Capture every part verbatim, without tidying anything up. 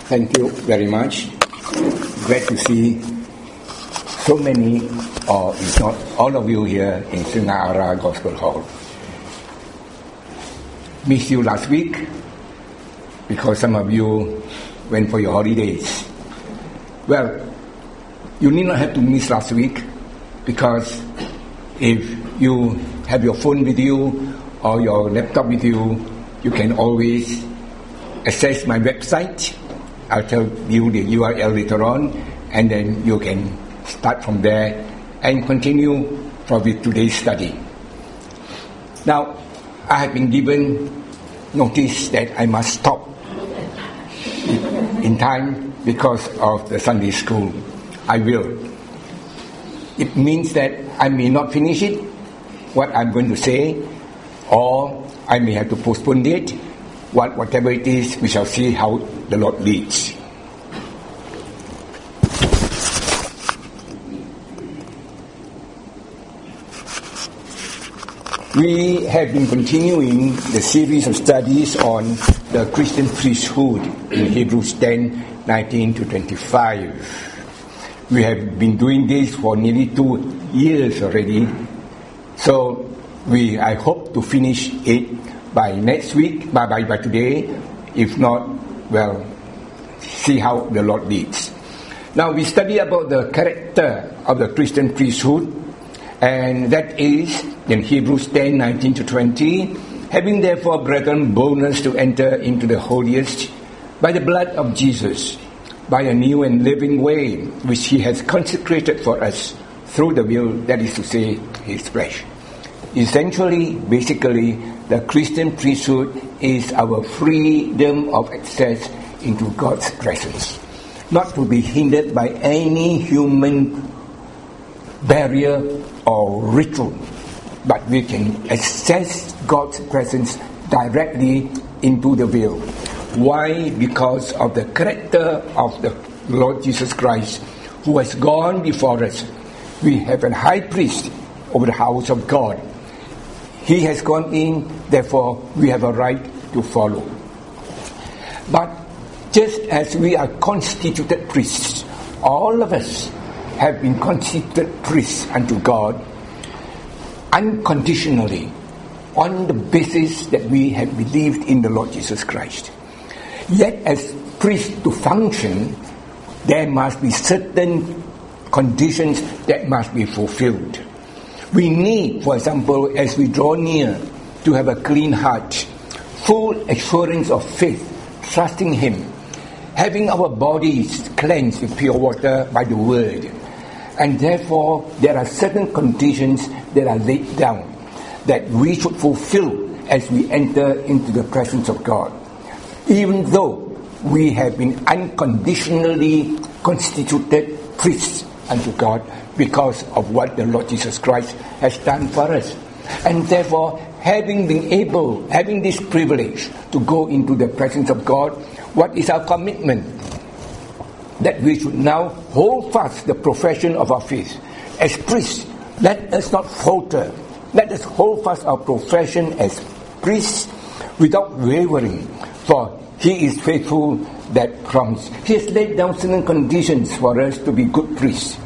Thank you very much. Glad to see so many, or if not all of you here in Srinagar Gospel Hall. Missed you last week because some of you went for your holidays. Well, you need not have to miss last week, because if you have your phone with you or your laptop with you, you can always access my website. I'll tell you the U R L later on, and then you can start from there and continue for with today's study. Now, I have been given notice that I must stop in time because of the Sunday school. I will. It means that I may not finish it, what I'm going to say, or I may have to postpone it. What, whatever it is, we shall see how the Lord leads. We have been continuing the series of studies on the Christian priesthood in Hebrews ten, nineteen to twenty-five. We have been doing this for nearly two years already. So we, I hope to finish it by next week, by, by, by today. If not, well, see how the Lord leads. Now we study about the character of the Christian priesthood, and that is in Hebrews ten, nineteen to twenty. Having therefore, brethren, boldness to enter into the holiest by the blood of Jesus, by a new and living way, which he has consecrated for us through the will, that is to say, his flesh. Essentially, basically, the Christian priesthood is our freedom of access into God's presence, not to be hindered by any human barrier or ritual, but we can access God's presence directly into the veil. Why? Because of the character of the Lord Jesus Christ, who has gone before us. We have a high priest over the house of God. He has gone in, therefore we have a right to follow. But just as we are constituted priests, all of us have been constituted priests unto God unconditionally, on the basis that we have believed in the Lord Jesus Christ. Yet as priests to function, there must be certain conditions that must be fulfilled. We need, for example, as we draw near, to have a clean heart, full assurance of faith, trusting Him, having our bodies cleansed with pure water by the Word. And therefore, there are certain conditions that are laid down that we should fulfill as we enter into the presence of God. Even though we have been unconditionally constituted priests unto God because of what the Lord Jesus Christ has done for us. And therefore, having been able, having this privilege to go into the presence of God, what is our commitment? That we should now hold fast the profession of our faith. As priests, let us not falter. Let us hold fast our profession as priests without wavering, for He is faithful that promised. He has laid down certain conditions for us to be good priests.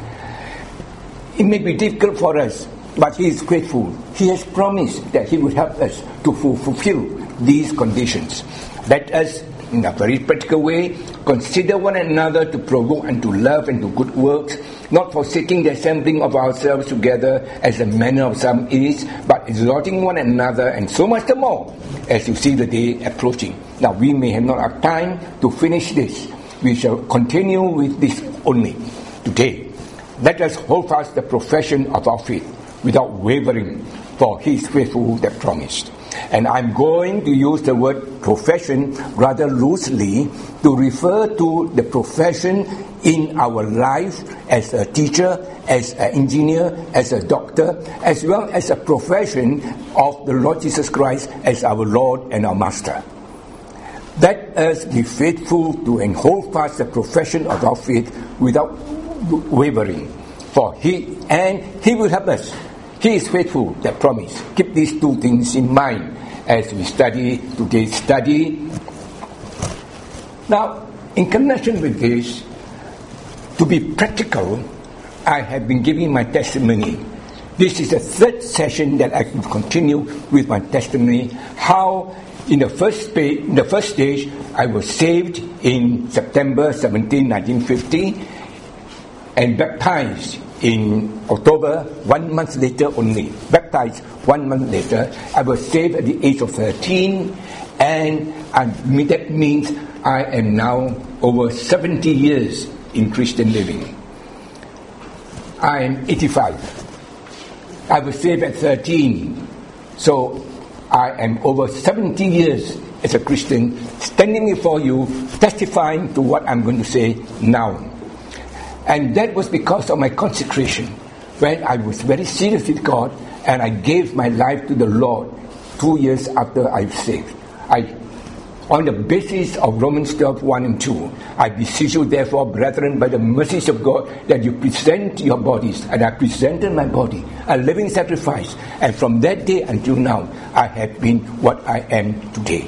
It may be difficult for us, but He is faithful. He has promised that He would help us to fulfill these conditions. Let us, in a very practical way, consider one another to provoke unto love and to good works, not forsaking the assembling of ourselves together as the manner of some is, but exhorting one another, and so much the more as you see the day approaching. Now, we may have not have time to finish this. We shall continue with this only today. Let us hold fast the profession of our faith without wavering, for He is faithful that promised. And I'm going to use the word profession rather loosely to refer to the profession in our life as a teacher, as an engineer, as a doctor, as well as a profession of the Lord Jesus Christ as our Lord and our Master. Let us be faithful to and hold fast the profession of our faith without wavering, for He and He will help us. He is faithful that promise. Keep these two things in mind as we study today's study. Now, in connection with this, to be practical, I have been giving my testimony. This is the third session that I can continue with my testimony. How, in the first stage, in the first stage, I was saved in September seventeenth, nineteen fifty, and baptized in October, one month later only. Baptized one month later. I was saved at the age of thirteen, and I, that means I am now over seventy years in Christian living. I am eighty-five. I was saved at thirteen, so I am over seventy years as a Christian, standing before you, testifying to what I'm going to say now. And that was because of my consecration, when I was very serious with God, and I gave my life to the Lord two years after I was saved. I On the basis of Romans twelve, one and two, I beseech you therefore, brethren, by the mercies of God, that you present your bodies, and I presented my body, a living sacrifice, and from that day until now, I have been what I am today.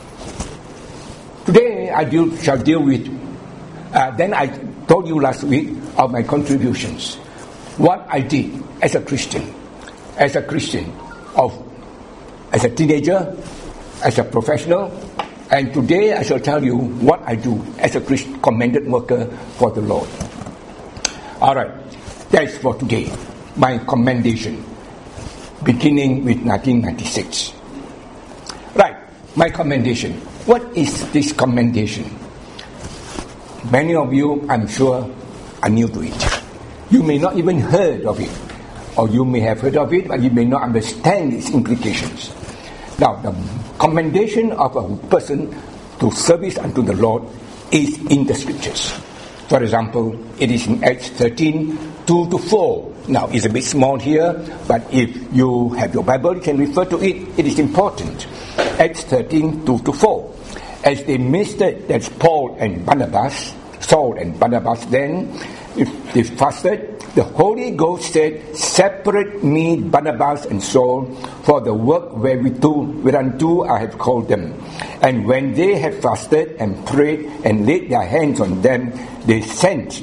Today, I deal, shall deal with, uh, then I told you last week of my contributions, what I did as a Christian, as a Christian, of as a teenager, as a professional, and today I shall tell you what I do as a Christian commended worker for the Lord. Alright, that's for today. My commendation, beginning with nineteen ninety-six. Right, my commendation. What is this commendation? Many of you, I'm sure, are new to it. You may not even heard of it, or you may have heard of it, but you may not understand its implications. Now, the commendation of a person to service unto the Lord is in the Scriptures. For example, it is in Acts thirteen, two to four. Now, it's a bit small here, but if you have your Bible, you can refer to it. It is important. Acts thirteen, two to four. As they ministered, that's Paul and Barnabas, Saul and Barnabas then, if they fasted, the Holy Ghost said, separate me, Barnabas and Saul, for the work whereunto, whereunto I have called them. And when they had fasted and prayed and laid their hands on them, they sent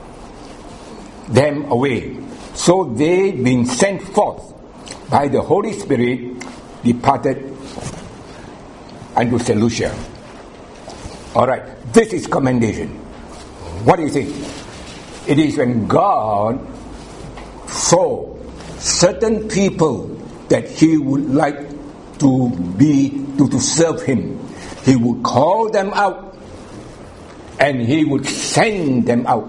them away. So they, being sent forth by the Holy Spirit, departed unto Seleucia. Alright, this is commendation. What do you think? It is when God saw certain people that He would like to be, to, to serve Him. He would call them out and He would send them out.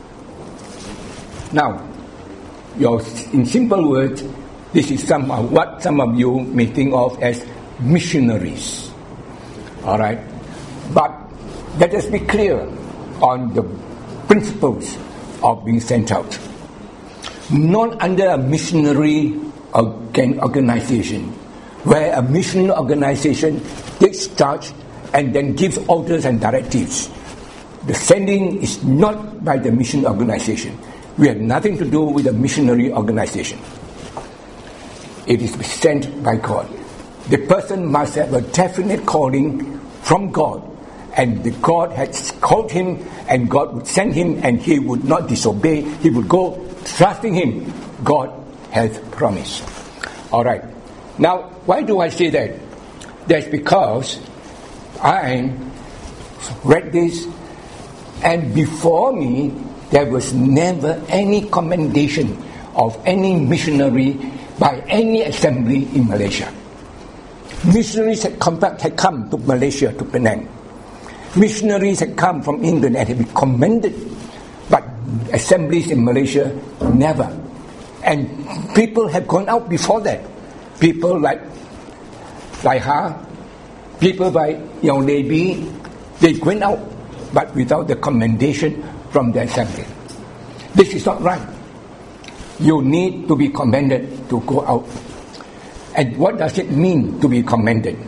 Now, your, in simple words, this is some of what some of you may think of as missionaries. Alright? But let us be clear on the principles of being sent out. Not under a missionary organization, where a missionary organization takes charge and then gives orders and directives. The sending is not by the mission organization. We have nothing to do with the missionary organization. It is sent by God. The person must have a definite calling from God, and the God had called him, and God would send him, and he would not disobey. He would go trusting him. God has promised. All right. Now, why do I say that? That's because I read this, and before me, there was never any commendation of any missionary by any assembly in Malaysia. Missionaries had come, back, had come to Malaysia, to Penang. Missionaries had come from England and had been commended, but assemblies in Malaysia, never. And people have gone out before that. People like Lai Ha, people like Yao Lei, they went out, but without the commendation from the assembly. This is not right. You need to be commended to go out. And what does it mean to be commended?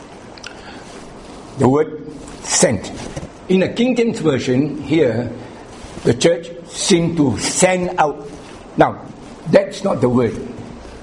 The word sent. In the King James Version here, the church seemed to send out. Now, that's not the word.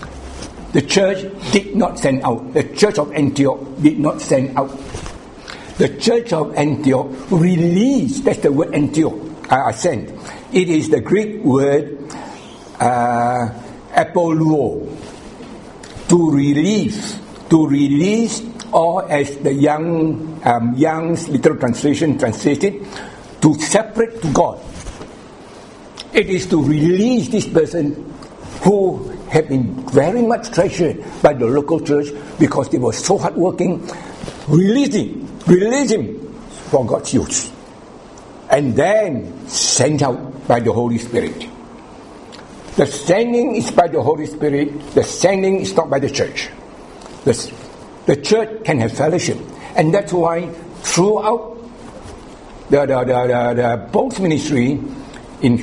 The church did not send out. The church of Antioch did not send out. The church of Antioch released, that's the word Antioch, uh, sent. It is the Greek word uh, apoluo, to release, to release, or as the young um, Young's literal translation translated, to separate to God. It is to release this person who had been very much treasured by the local church because they were so hardworking. Release him, release him for God's use. And then sent out by the Holy Spirit. The sending is by the Holy Spirit. The sending is not by the church. The, the church can have fellowship. And that's why throughout the, the, the, the, the Paul's ministry in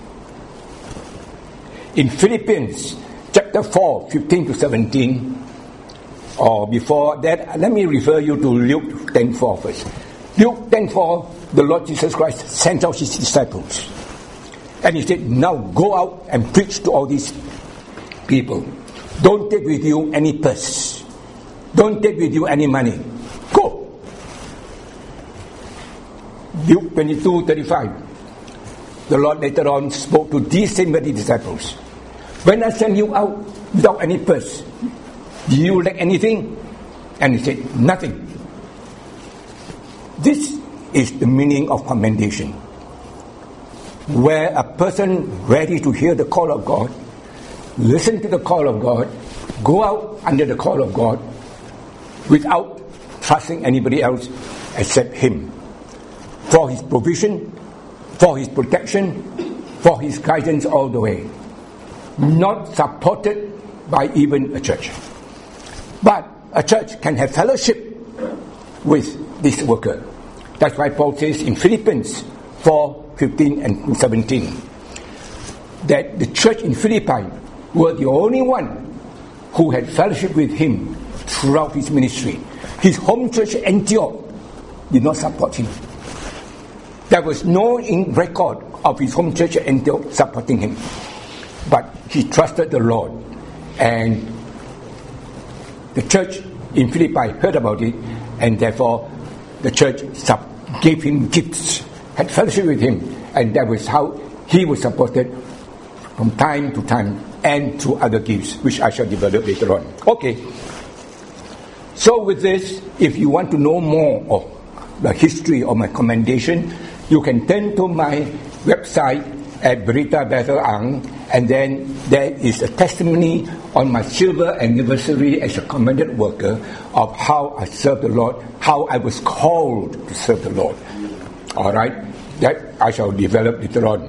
In Philippians chapter four, fifteen to seventeen, or before that, let me refer you to Luke ten four first. Luke ten four, the Lord Jesus Christ sent out his disciples. And he said, now go out and preach to all these people. Don't take with you any purse. Don't take with you any money. Go. Luke twenty-two thirty-five. The Lord later on spoke to these same very disciples. When I send you out without any purse, do you lack anything? And he said, nothing. This is the meaning of commendation. Where a person ready to hear the call of God, listen to the call of God, go out under the call of God, without trusting anybody else except him. For his provision, for his protection, for his guidance all the way. Not supported by even a church. But a church can have fellowship with this worker. That's why Paul says in Philippians four, fifteen and seventeen, that the church in Philippi were the only one who had fellowship with him throughout his ministry. His home church Antioch did not support him. There was no in record of his home church Antioch supporting him. But he trusted the Lord, and the church in Philippi heard about it, and therefore the church sub- gave him gifts, had fellowship with him, and that was how he was supported from time to time and through other gifts, which I shall develop later on. Okay. So with this, if you want to know more of the history of my commendation, you can turn to my website at Berita Bethel Ang, and then there is a testimony on my silver anniversary as a commended worker of how I served the Lord, how I was called to serve the Lord. Alright, that I shall develop later on.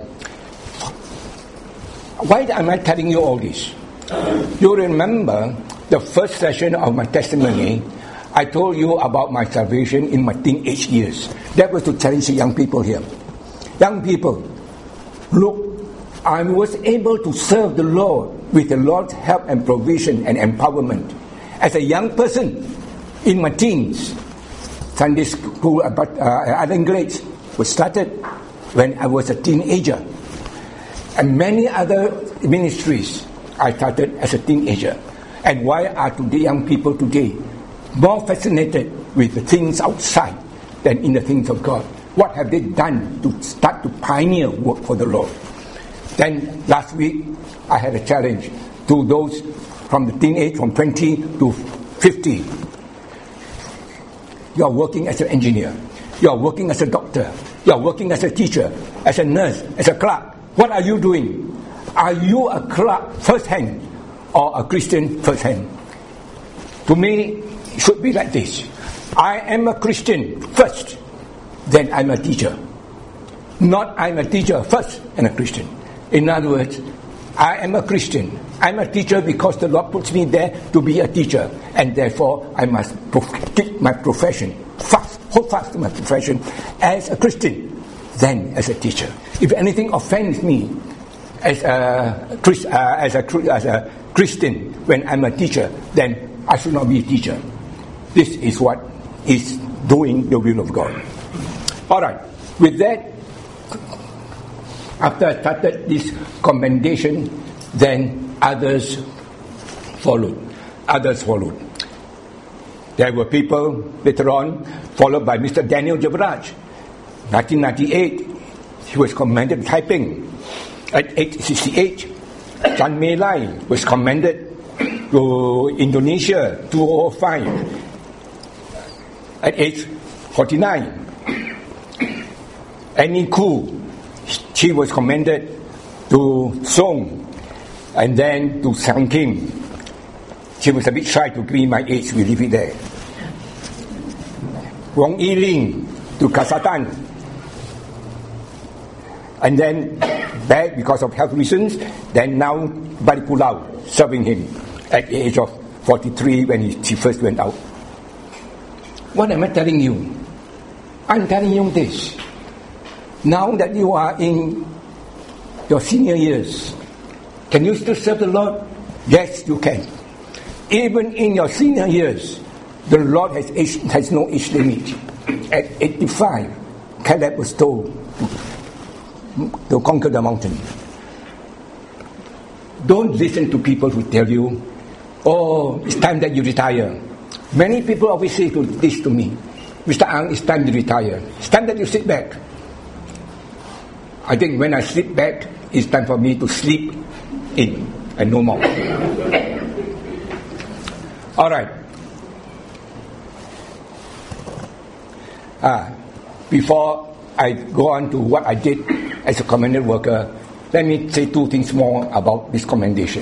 Why am I telling you all this? You remember the first session of my testimony, I told you about my salvation in my teenage years. That was to challenge the young people here. Young people, look, I was able to serve the Lord with the Lord's help and provision and empowerment. As a young person, in my teens, Sunday school, about uh, other grades was started when I was a teenager. And many other ministries I started as a teenager. And why are today young people today more fascinated with the things outside than in the things of God? What have they done to start to pioneer work for the Lord? Then last week, I had a challenge to those from the teenage, from twenty to fifty. You are working as an engineer. You are working as a doctor. You are working as a teacher, as a nurse, as a clerk. What are you doing? Are you a clerk first hand or a Christian first hand? To me, it should be like this. I am a Christian first, then I'm a teacher. Not I'm a teacher first and a Christian. In other words, I am a Christian. I'm a teacher because the Lord puts me there to be a teacher, and therefore I must keep my profession, fast, hold fast to my profession as a Christian, then as a teacher. If anything offends me as a, uh, as a, as a Christian when I'm a teacher, then I should not be a teacher. This is what is doing the will of God. All right. With that, after I started this commendation, then others followed. Others followed. There were people later on followed by Mister Daniel Jabaraj. nineteen ninety-eight, he was commended to Taiping. At age sixty-eight, Chan Mei Lai was commended to Indonesia, two thousand five. At age forty-nine, Annie Koo, she was commended to Song, and then to Sang Kim. She was a bit shy to give me my age, we leave it there. Wong Yi Ling to Kasatan. And then back because of health reasons, then now Balik Pulau serving him at the age of forty-three when he, he first went out. What am I telling you? I'm telling you this. Now that you are in your senior years, can you still serve the Lord? Yes, you can. Even in your senior years, the Lord has age, has no age limit. At eighty-five, Caleb was told to, to conquer the mountain. Don't listen to people who tell you, oh, it's time that you retire. Many people always say to this to me, Mister Ang, it's time to retire. It's time that you sit back. I think when I sit back, it's time for me to sleep in and no more. All right. Ah, before I go on to what I did as a commended worker, let me say two things more about this commendation.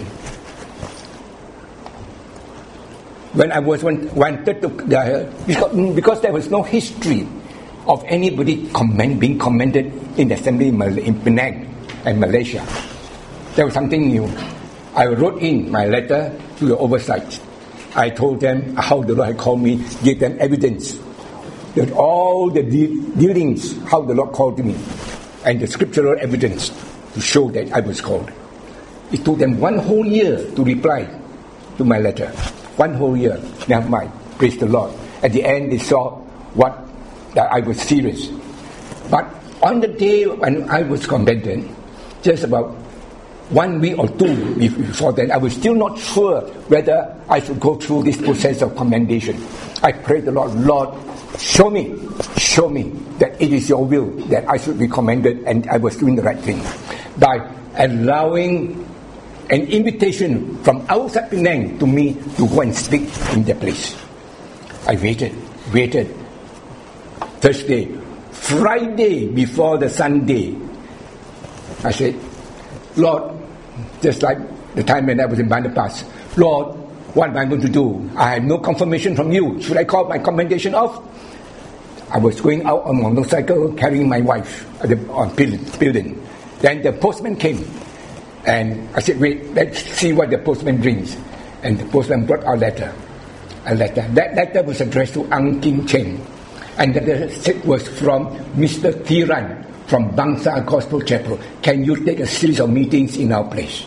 When I was wanted to, uh, because, because there was no history of anybody commend, being commended in the assembly in Penang and Malaysia. There was something new. I wrote in my letter to the oversight. I told them how the Lord had called me, gave them evidence that all the de- dealings, how the Lord called me, and the scriptural evidence to show that I was called. It took them one whole year to reply to my letter. One whole year. Never mind. Praise the Lord. At the end, they saw what that I was serious. But on the day when I was commended, just about one week or two before then, I was still not sure whether I should go through this process of commendation. I prayed the Lord, Lord, show me, show me that it is your will that I should be commended and I was doing the right thing. By allowing an invitation from outside Penang to me to go and speak in their place. I waited, waited. Thursday, Friday before the Sunday, I said, Lord, just like the time when I was in Bandar Pass, Lord, what am I going to do? I have no confirmation from you. Should I call my commendation off? I was going out on a motorcycle carrying my wife at the, on building. Then the postman came. And I said, wait, let's see what the postman brings. And the postman brought a letter. A letter. That letter was addressed to Ang Kim Cheng. And the letter was from Mister Thiran from Bangsa Gospel Chapel. Can you take a series of meetings in our place?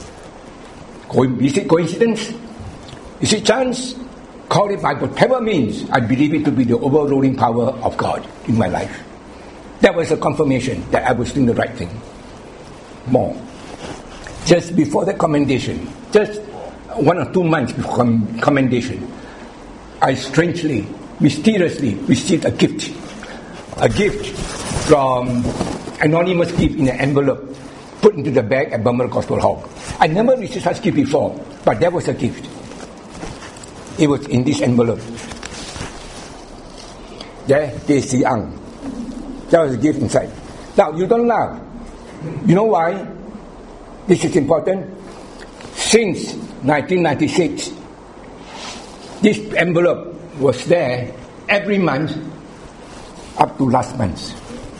Is it coincidence? Is it chance? Call it by whatever means. I believe it to be the overruling power of God in my life. That was a confirmation that I was doing the right thing. More. Just before the commendation, just one or two months before com- commendation, I strangely, mysteriously received a gift. A gift from anonymous gift in an envelope put into the bag at Burmah Gospel Hall. I never received such gift before, but that was a gift. It was in this envelope. There, Teh Si Ang. That was a gift inside. Now, you don't laugh. You know why? This is important. Since nineteen ninety-six, this envelope was there every month up to last month.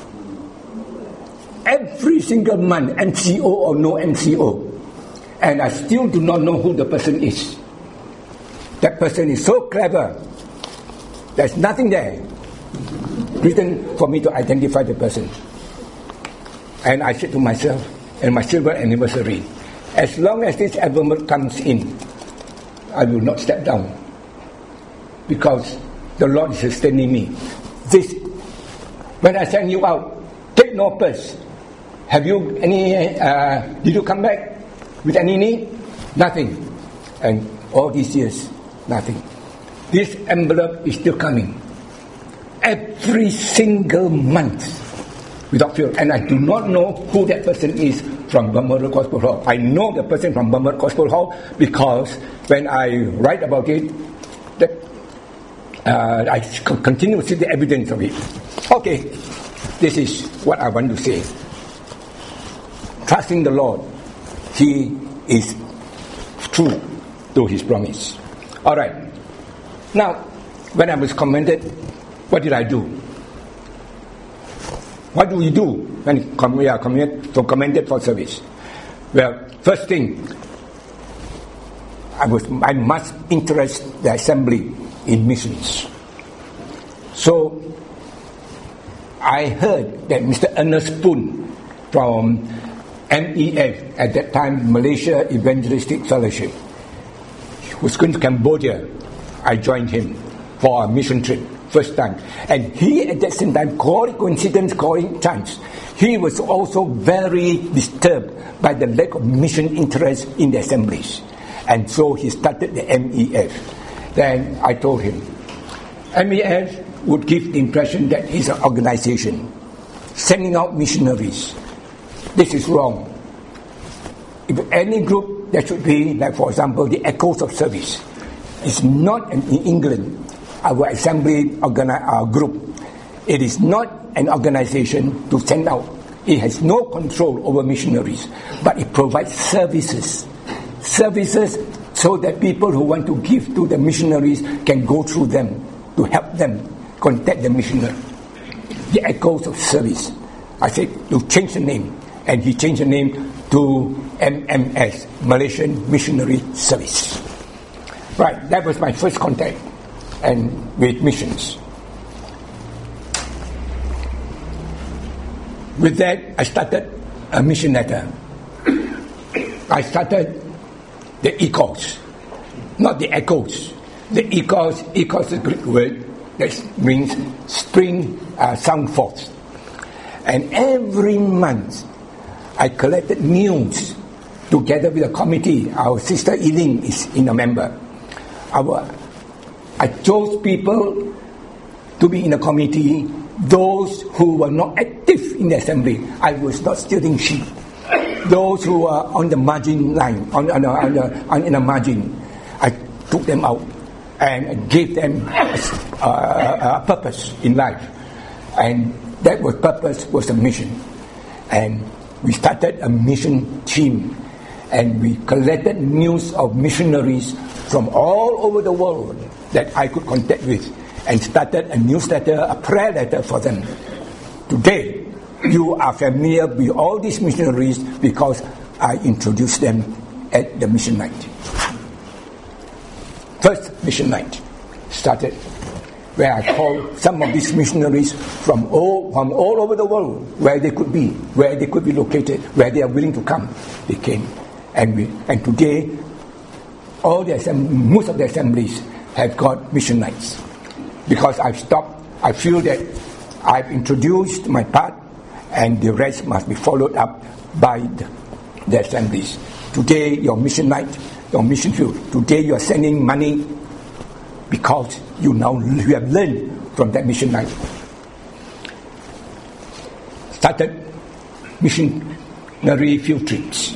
Every single month, N C O or no N C O. And I still do not know who the person is. That person is so clever. There's nothing there written for me to identify the person. And I said to myself, and my silver anniversary, as long as this envelope comes in, I will not step down, because the Lord is sustaining me. This, when I send you out, take no purse. Have you any? Uh, did you come back with any need? Nothing. And all these years, nothing. This envelope is still coming. every single month without fail. And I do not know who that person is from Balmoral Gospel Hall. I know the person from Balmoral Gospel Hall because when I write about it, that, uh, I continue to see the evidence of it. Okay, this is what I want to say. Trusting the Lord, He is true to His promise. All right. Now, when I was commended, what did I do? What do we do when we are commended, so commended for service? Well, first thing, I was I must interest the assembly in missions. So I heard that Mister Ernest Poon from M E F, at that time Malaysia Evangelistic Fellowship, was going to Cambodia. I joined him for a mission trip, first time. And he at that same time, call it coincidence, call it chance, he was also very disturbed by the lack of mission interest in the assemblies. And so he started the M E F. Then I told him, M E F would give the impression that it's an organization sending out missionaries. This is wrong. If any group, there should be, like for example, the Echoes of Service. It's not an, in England, our assembly organi- our group. It is not an organization to send out. It has no control over missionaries, but it provides services. Services so that people who want to give to the missionaries can go through them to help them contact the missionary. The Echoes of Service. I said to change the name, and he changed the name to M M S, Malaysian Missionary Service. Right, that was my first contact and with missions. With that, I started a mission letter. I started the Echos, not the Echoes. The Echos, Echos is a Greek word that means spring uh, sound forth. And every month, I collected news together with a committee. Our sister Eileen is in a member. Our, I chose people to be in a committee, those who were not active in the assembly. I was not stealing sheep. Those who were on the margin line, on, on, on, the, on in the margin, I took them out and gave them a, a, a purpose in life. And that was purpose was a mission. And we started a mission team, and we collected news of missionaries from all over the world that I could contact with, and started a newsletter, a prayer letter for them. Today, you are familiar with all these missionaries because I introduced them at the mission night. First mission night started where I called some of these missionaries from all, from all over the world, where they could be, where they could be located, where they are willing to come. They came. And we, and today, all the assembly, most of the assemblies have got mission nights. Because I've stopped, I feel that I've introduced my part, and the rest must be followed up by the, the assemblies. Today, your mission night, your mission field. Today, you are sending money because you now you have learned from that mission night. Started missionary field trips.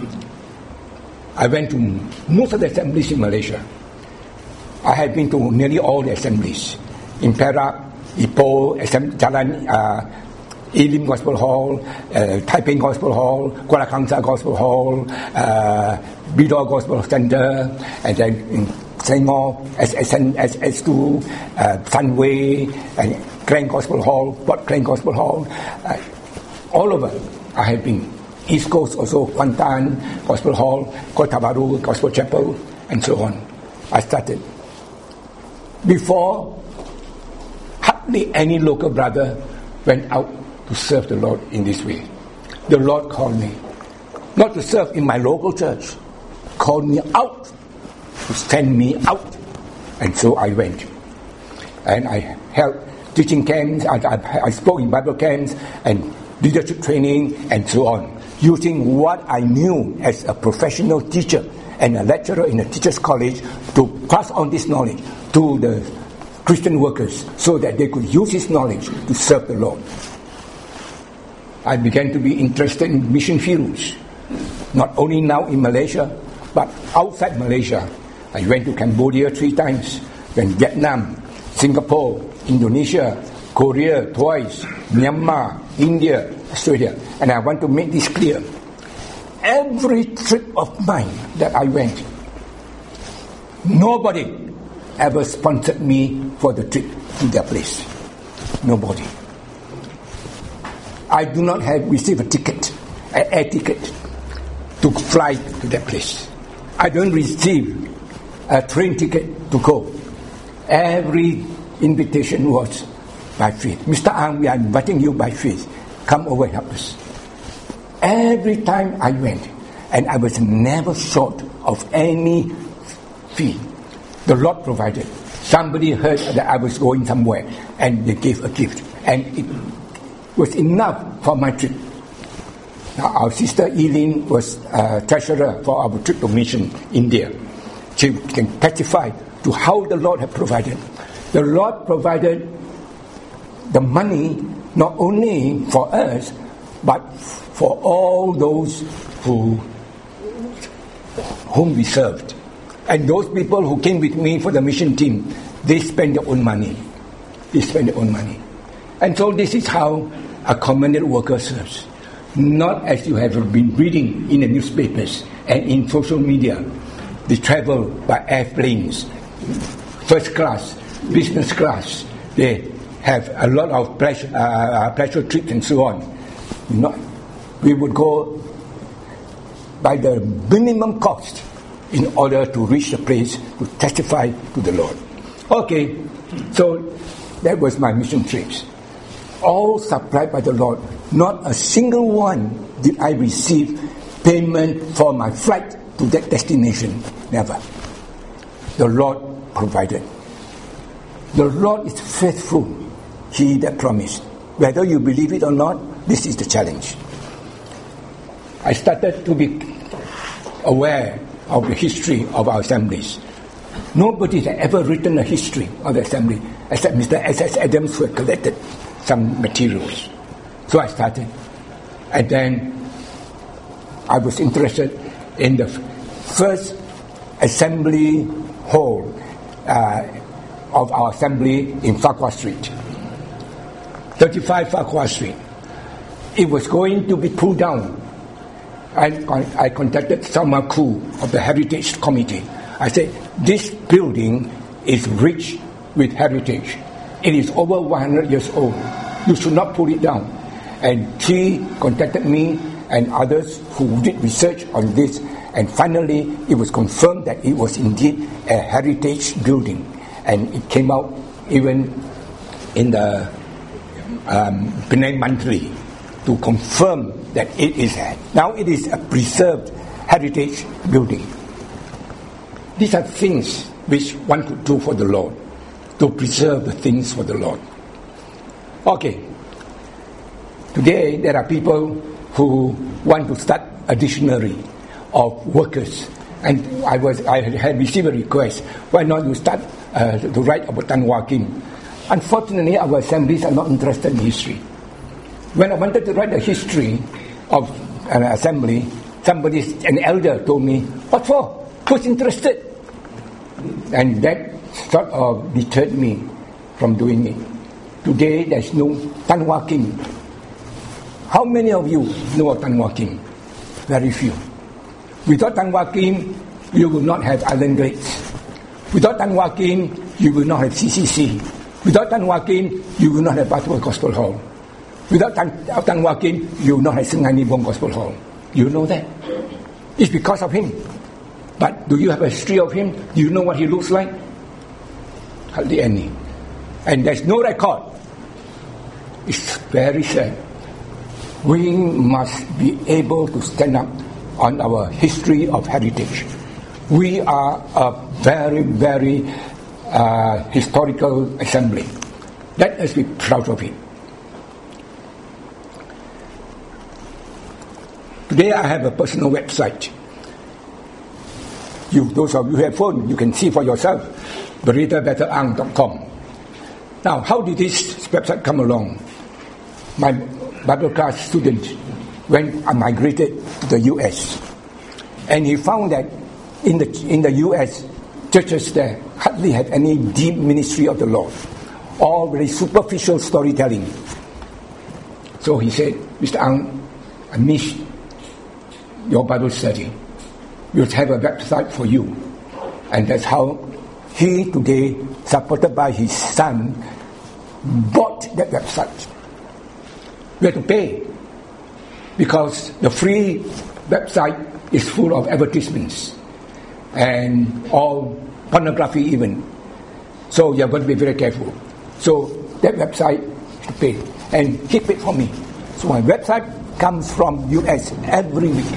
I went to most of the assemblies in Malaysia. I have been to nearly all the assemblies. In Perak, Ipoh, Jalan uh, Elim Gospel Hall, uh, Taiping Gospel Hall, Kuala Kangsar Gospel Hall, uh, Bidor Gospel Center, and then in Selangor, S S two, uh, Sunway, and Klang Gospel Hall, Port Klang Gospel Hall. Uh, all over I have been. East Coast also, Kuantan Gospel Hall, Kota Baru Gospel Chapel, and so on. I started. Before, hardly any local brother went out to serve the Lord in this way. The Lord called me, not to serve in my local church, called me out, to send me out. And so I went. And I held teaching camps, I, I, I spoke in Bible camps, and leadership training, and so on, using what I knew as a professional teacher and a lecturer in a teacher's college to pass on this knowledge to the Christian workers so that they could use his knowledge to serve the Lord. I began to be interested in mission fields, not only now in Malaysia, but outside Malaysia. I went to Cambodia three times, then Vietnam, Singapore, Indonesia, Korea twice, Myanmar, India, Australia. And I want to make this clear. Every trip of mine that I went, nobody ever sponsored me for the trip to their place. Nobody. I do not have received a ticket, an air ticket, to fly to that place. I don't receive a train ticket to go. Every invitation was by faith. Mister Ang, we are inviting you by faith. Come over and help us. Every time I went, and I was never short of any fee. The Lord provided. Somebody heard that I was going somewhere, and they gave a gift. And it was enough for my trip. Now, our sister Eileen was uh, treasurer for our trip to mission India. She can testify to how the Lord had provided. The Lord provided the money not only for us, but for all those who whom we served. And those people who came with me for the mission team, they spend their own money. They spend their own money. And so this is how a commended worker serves. Not as you have been reading in the newspapers and in social media. They travel by airplanes, first class, business class. They have a lot of pleasure, uh, pleasure trips and so on. Not, we would go by the minimum cost in order to reach the place to testify to the Lord. Okay, so that was my mission trips. All supplied by the Lord. Not a single one did I receive payment for my flight to that destination. Never. The Lord provided. The Lord is faithful, He that promised. Whether you believe it or not, this is the challenge. I started to be aware of the history of our assemblies. Nobody had ever written a history of the assembly except Mister S S Adams, who had collected some materials. So I started. And then I was interested in the first assembly hall uh, of our assembly in Farquhar Street. thirty-five Farquhar Street. It was going to be pulled down. I, I contacted Salma Koo of the Heritage Committee. I said, this building is rich with heritage. It is over one hundred years old. You should not pull it down. And she contacted me and others who did research on this, and finally it was confirmed that it was indeed a heritage building. And it came out even in the um, Penang Monthly to confirm that it is a, now it is a preserved heritage building. These are things which one could do for the Lord, to preserve the things for the Lord. Okay. Today there are people who want to start a dictionary of workers, and I was I had received a request. Why not you start uh, to write about Tan Wah Kim? Unfortunately, our assemblies are not interested in history. When I wanted to write a history of an assembly, somebody, an elder, told me, "What for? Who's interested?" And that sort of deterred me from doing it. Today, there's no Tan Wah Kim. How many of you know of Tan Wah Kim? Very few. Without Tan Wah Kim, you will not have Island Glades. Without Tan Wah Kim, you will not have C C C. Without Tan Wah Kim, you will not have Butterworth Gospel Hall. Without Tan, Tan Wah Kim, you will not have Sungai Nibong Gospel Hall. You know that. It's because of him. But do you have a history of him? Do you know what he looks like? Hardly any. And there's no record. It's very sad. We must be able to stand up on our history of heritage. We are a very, very uh, historical assembly. Let us be proud of it. Today I have a personal website. You, those of you who have phone, you can see for yourself, berita better ang dot com. Now, how did this website come along? My Bible class student when I migrated to the U S, and he found that in the in the U S, churches there hardly had any deep ministry of the Lord, all very superficial storytelling. So he said, Mister Ang, I miss your Bible study. We'll have a website for you. And that's how he today, supported by his son, bought that website. We had to pay because the free website is full of advertisements and all pornography even. So you have got to be very careful. So that website is to pay and he paid for me. So my website comes from U S every week.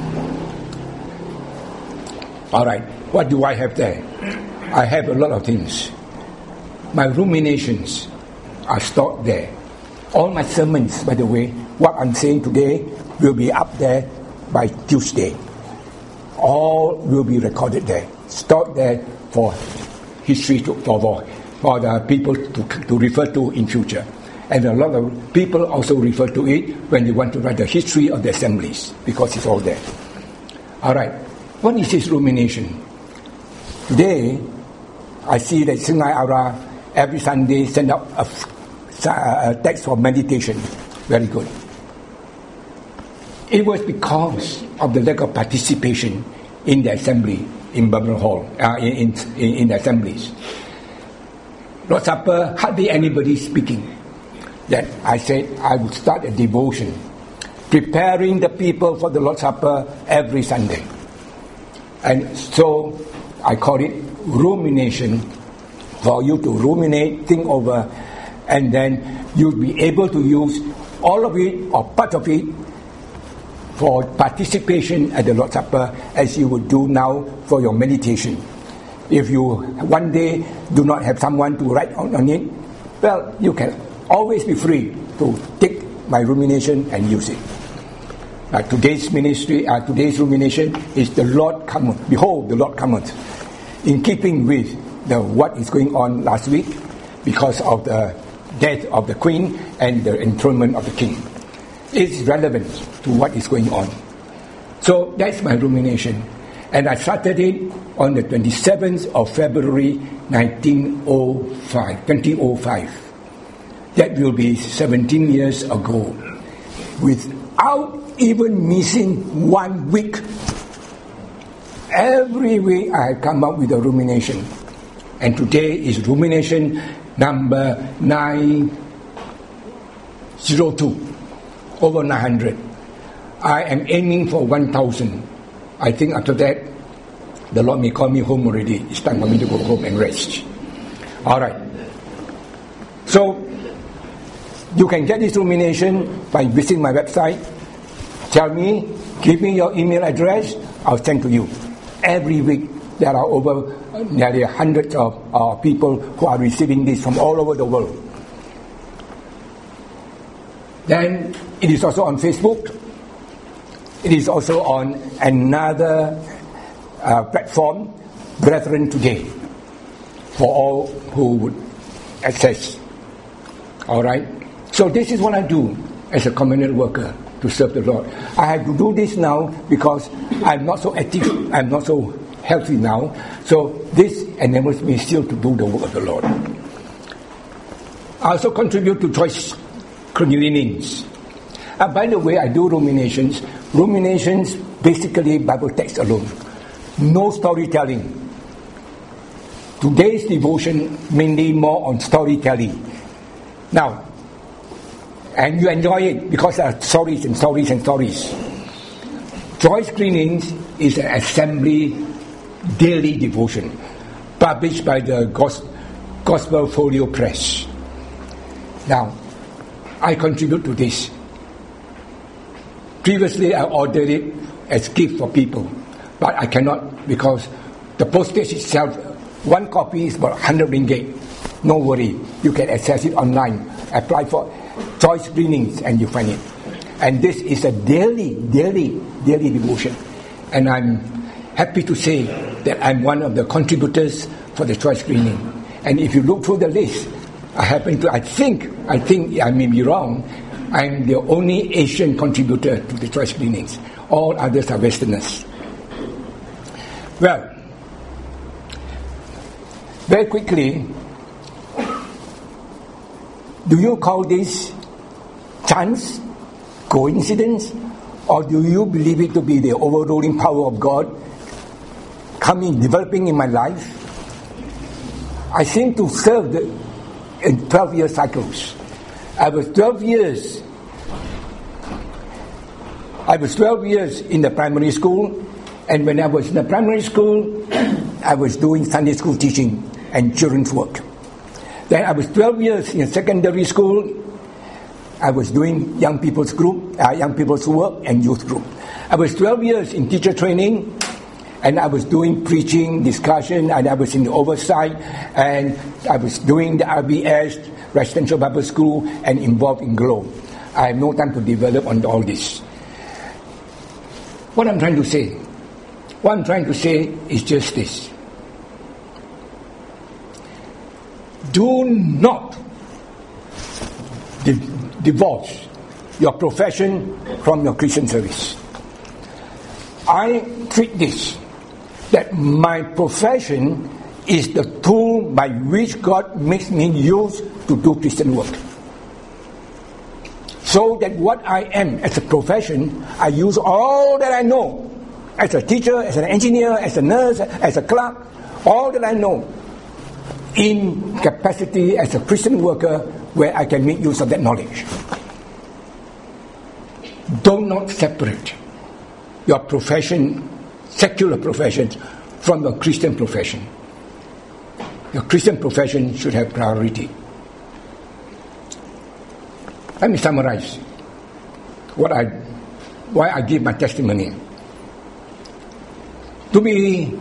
All right, what do I have there? I have a lot of things. My ruminations are stored there. All my sermons, by the way, what I'm saying today will be up there by Tuesday. All will be recorded there, stored there for history to, for, for the people to, to refer to in future. And a lot of people also refer to it when they want to write the history of the assemblies, because it's all there. All right, what is this rumination? Today, I see that Singai Ara every Sunday send out a, a text for meditation. Very good. It was because of the lack of participation in the assembly in Bible Hall, uh, in, in, in the assemblies. Lord's Supper, hardly anybody speaking. That I said I would start a devotion, preparing the people for the Lord's Supper every Sunday. And so I call it rumination, for you to ruminate, think over, and then you'll be able to use all of it or part of it for participation at the Lord's Supper, as you would do now for your meditation. If you one day do not have someone to write on, on it, well, you can always be free to take my rumination and use it. Uh, today's ministry, uh, today's rumination is the Lord cometh. Behold, the Lord cometh. In keeping with the what is going on last week, because of the death of the Queen and the enthronement of the King, it's relevant to what is going on. So that's my rumination, and I started it on the twenty-seventh of February, nineteen oh five. That will be seventeen years ago, without even missing one week. Every week I come up with a rumination, and today is rumination number nine oh two, over nine hundred. I am aiming for one thousand. I think after that, the Lord may call me home already. It's time for me to go home and rest. All right. So, you can get this rumination by visiting my website. Tell me, give me your email address, I'll send to you. Every week, there are over nearly hundreds of uh, people who are receiving this from all over the world. Then, it is also on Facebook. It is also on another uh, platform, Brethren Today, for all who would access. All right? So this is what I do as a communal worker to serve the Lord. I have to do this now because I'm not so active, I'm not so healthy now. So this enables me still to do the work of the Lord. I also contribute to Choice Cleanings. Uh, by the way, I do ruminations. Ruminations, basically Bible text alone. No storytelling. Today's devotion mainly more on storytelling. Now, and you enjoy it because there are stories and stories and stories. Choice Cleanings is an assembly daily devotion published by the Gospel Folio Press. Now, I contribute to this. Previously, I ordered it as gift for people, but I cannot because the postage itself, one copy is about one hundred ringgit. No worry, you can access it online. Apply for Choice Cleanings and you find it. And this is a daily, daily, daily devotion. And I'm happy to say that I'm one of the contributors for the Choice Cleaning. And if you look through the list, I happen to, I think, I think I may be wrong, I'm the only Asian contributor to the Choice Clinics. All others are Westerners. Well, very quickly, do you call this chance, coincidence, or do you believe it to be the overruling power of God coming, developing in my life? I seem to serve the, in twelve-year cycles. I was twelve years. I was twelve years in the primary school, and when I was in the primary school, I was doing Sunday school teaching and children's work. Then I was twelve years in secondary school. I was doing young people's group, uh, young people's work and youth group. I was twelve years in teacher training, and I was doing preaching, discussion, and I was in the oversight, and I was doing the R B S, Residential Bible School, and involved in GLOW. I have no time to develop on all this. What I'm trying to say, what I'm trying to say is just this. Do not di- divorce your profession from your Christian service. I treat this, that my profession is the tool by which God makes me use to do Christian work. So that what I am as a profession, I use all that I know, as a teacher, as an engineer, as a nurse, as a clerk, all that I know, in capacity as a Christian worker where I can make use of that knowledge. Do not separate your profession, secular professions, from your Christian profession. Your Christian profession should have priority. Let me summarize what I, why I give my testimony. To be,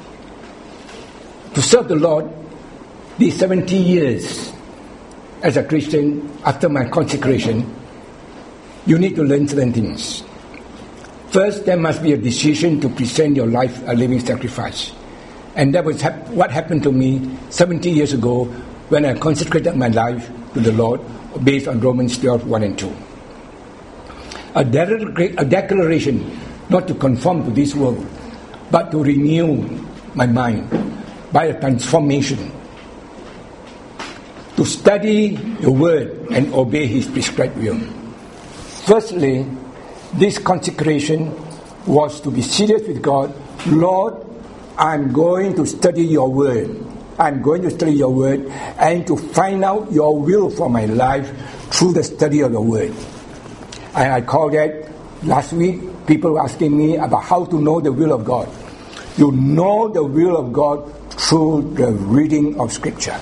to serve the Lord these seventy years as a Christian after my consecration, you need to learn certain things. First, there must be a decision to present your life a living sacrifice. And that was hap- what happened to me seventy years ago when I consecrated my life to the Lord based on Romans twelve, one and two. A, de- a declaration not to conform to this world, but to renew my mind by a transformation, to study the Word and obey His prescribed will. Firstly, this consecration was to be serious with God. Lord, I'm going to study your Word. I'm going to study your Word and to find out your will for my life through the study of the Word. And I call that, last week, people were asking me about how to know the will of God. You know the will of God through the reading of Scripture.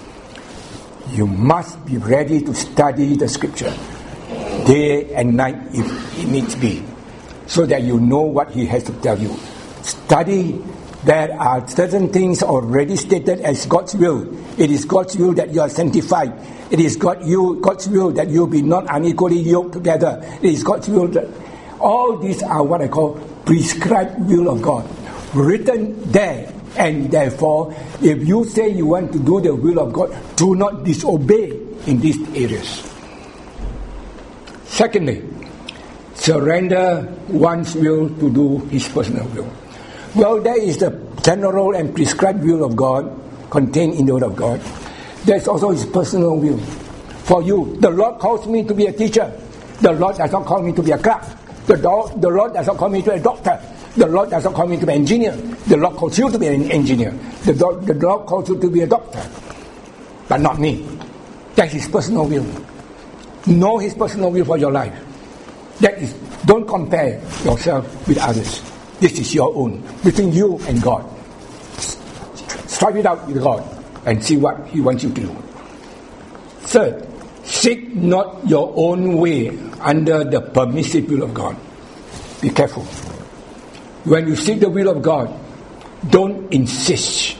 You must be ready to study the Scripture day and night if it needs be, so that you know what He has to tell you. Study. There are certain things already stated as God's will. It is God's will that you are sanctified. It is God, you, God's will that you be not unequally yoked together. It is God's will that all these are what I call prescribed will of God, written there. And therefore, if you say you want to do the will of God, do not disobey in these areas. Secondly, surrender one's will to do His personal will. Well, there is the general and prescribed will of God contained in the Word of God. There's also His personal will for you. The Lord calls me to be a teacher. The Lord does not call me to be a clerk. The, do- the Lord does not call me to be a doctor. The Lord does not call me to be an engineer. The Lord calls you to be an engineer. The, do- the Lord calls you to be a doctor. But not me. That's His personal will. Know His personal will for your life. That is, don't compare yourself with others. This is your own, between you and God. Strive it out with God and see what He wants you to do. Third, seek not your own way under the permissive will of God. Be careful. When you seek the will of God, don't insist.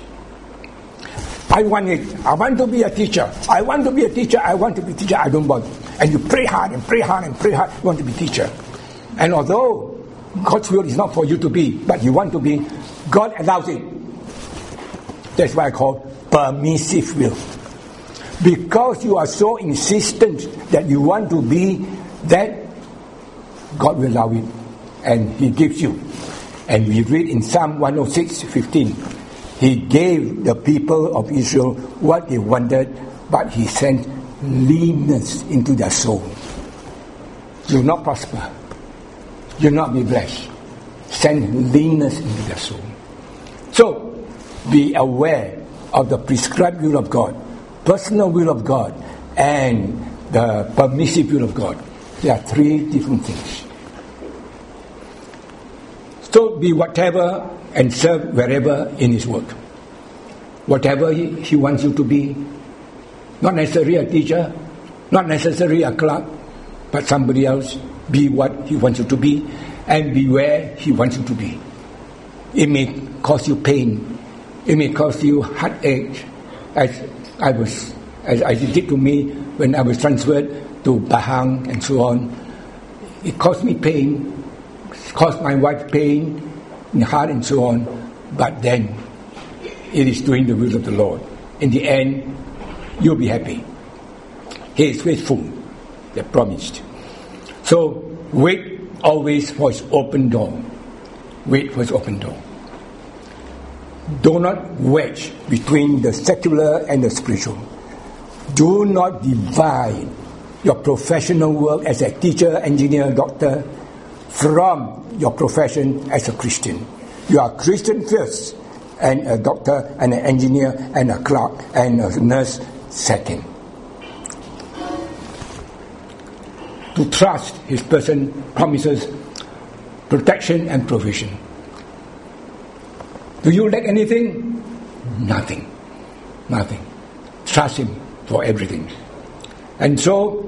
I want it. I want to be a teacher. I want to be a teacher. I want to be a teacher. I don't want. And you pray hard and pray hard and pray hard. You want to be a teacher. And although God's will is not for you to be, but you want to be, God allows it. That's what I call permissive will. Because you are so insistent that you want to be that, God will allow it, and He gives you. And we read in Psalm one oh six fifteen, He gave the people of Israel what they wanted, but He sent leanness into their soul. You will not prosper. You will not be blessed. Send leanness into their soul. So, be aware of the prescribed will of God, personal will of God, and the permissive will of God. There are three different things. So be whatever and serve wherever in His work. Whatever He, he wants you to be. Not necessarily a teacher, not necessarily a clerk, but somebody else. Be what He wants you to be, and be where He wants you to be. It may cause you pain. It may cause you heartache, as I was, as, as it did to me when I was transferred to Pahang and so on. It caused me pain. Caused my wife pain in the heart and so on, but then it is doing the will of the Lord. In the end, you'll be happy. He is faithful, they promised. So wait always for His open door. Wait for His open door. Do not wedge between the secular and the spiritual. Do not divide your professional work as a teacher, engineer, doctor from your profession as a Christian. You are a Christian first, and a doctor, and an engineer, and a clerk, and a nurse second. To trust His person promises protection and provision. Do you lack anything? Nothing. Nothing. Trust Him for everything. And so,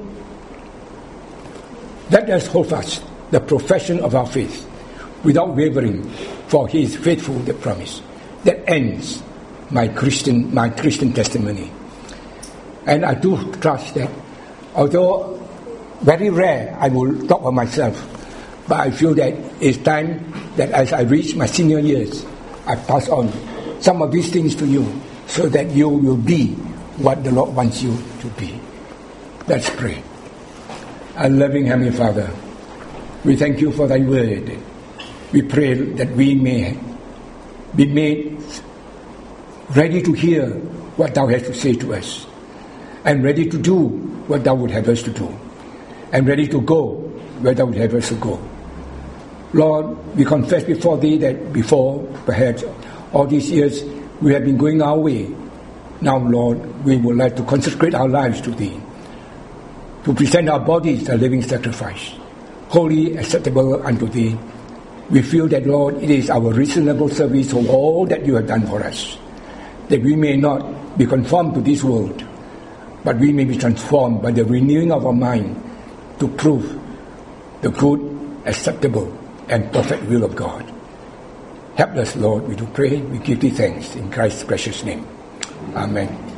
let us hold fast the profession of our faith without wavering, for He is faithful, the promise. That ends my Christian my Christian testimony. And I do trust that, although very rare I will talk of myself, but I feel that it's time that as I reach my senior years, I pass on some of these things to you, so that you will be what the Lord wants you to be. Let's pray. Our loving Heavenly Father, we thank You for Thy word. We pray that we may be made ready to hear what Thou hast to say to us, and ready to do what Thou would have us to do, and ready to go where Thou would have us to go. Lord, we confess before Thee that before, perhaps, all these years we have been going our way. Now, Lord, we would like to consecrate our lives to Thee, to present our bodies a living sacrifice, holy, acceptable unto Thee. We feel that, Lord, it is our reasonable service of all that You have done for us, that we may not be conformed to this world, but we may be transformed by the renewing of our mind to prove the good, acceptable, and perfect will of God. Help us, Lord, we do pray, we give Thee thanks in Christ's precious name. Amen.